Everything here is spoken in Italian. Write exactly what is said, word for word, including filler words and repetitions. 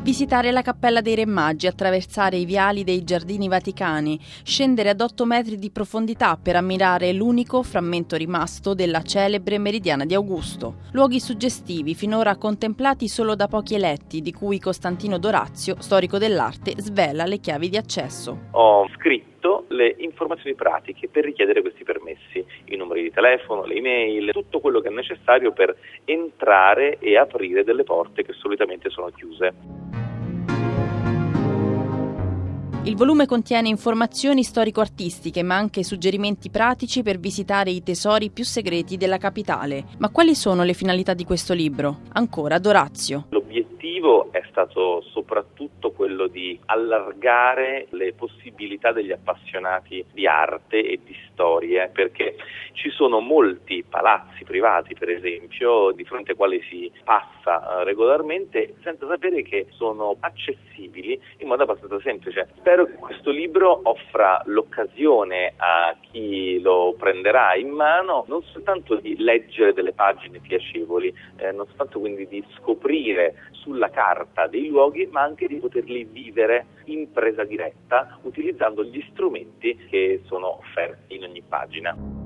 Visitare la Cappella dei Re Magi, attraversare i viali dei Giardini Vaticani, scendere ad otto metri di profondità per ammirare l'unico frammento rimasto della celebre Meridiana di Augusto. Luoghi suggestivi finora contemplati solo da pochi eletti, di cui Costantino Dorazio, storico dell'arte, svela le chiavi di accesso. Ho scritto le informazioni pratiche per richiedere questi permessi, i numeri di telefono, le email, tutto quello che è necessario per entrare e aprire delle porte che solitamente sono chiuse. Il volume contiene informazioni storico-artistiche, ma anche suggerimenti pratici per visitare i tesori più segreti della capitale. Ma quali sono le finalità di questo libro? Ancora Dorazio. L'obiettivo è stato soprattutto quello di allargare le possibilità degli appassionati di arte e di storie, perché ci sono molti palazzi privati, per esempio, di fronte ai quali si passa regolarmente senza sapere che sono accessibili in modo abbastanza semplice. Spero che questo libro offra l'occasione a chi lo prenderà in mano non soltanto di leggere delle pagine piacevoli, eh, non soltanto quindi di scoprire sulla carta dei luoghi, ma anche di poterli vivere in presa diretta utilizzando gli strumenti che sono offerti in ogni pagina.